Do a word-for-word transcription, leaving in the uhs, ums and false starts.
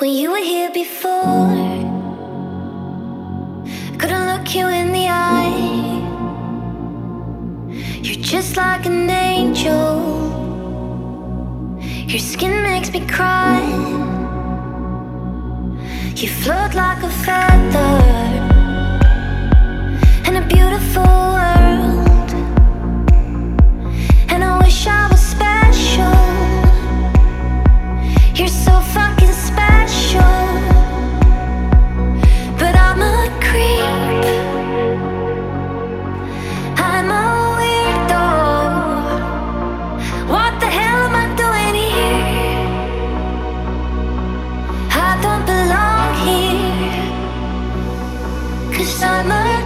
when you were here before. Couldn't look you in the eye. You're just like an angel. Your skin makes me cry. You float like a feather in a beautiful world. And I wish I was special. You're so fucking special. But I'm a creep, I'm a weirdo. What the hell am I doing here? I don't belong here, 'cause I'm a